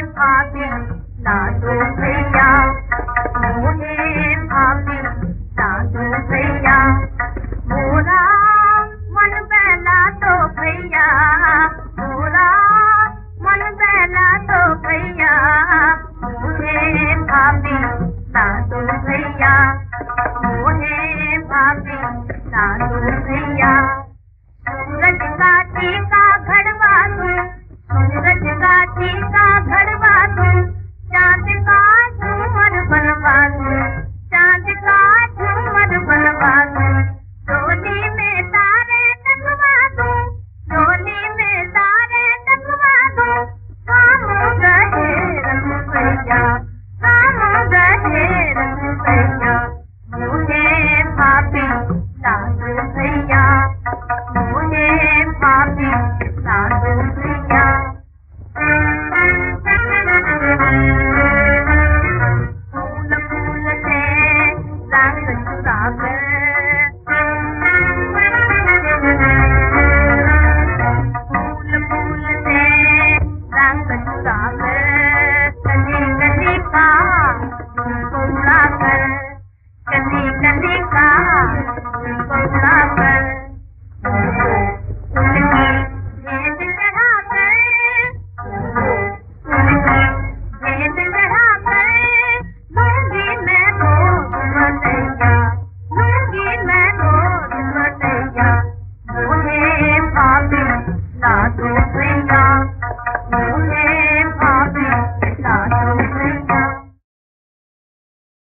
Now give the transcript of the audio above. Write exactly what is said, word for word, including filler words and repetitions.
भाभी दादू भैया, मोहे भाभी दादू भैया, मोरा मन बहला तो भैया, मोरा मन बहला तो भैया, मोहे भाभी दादू भैया।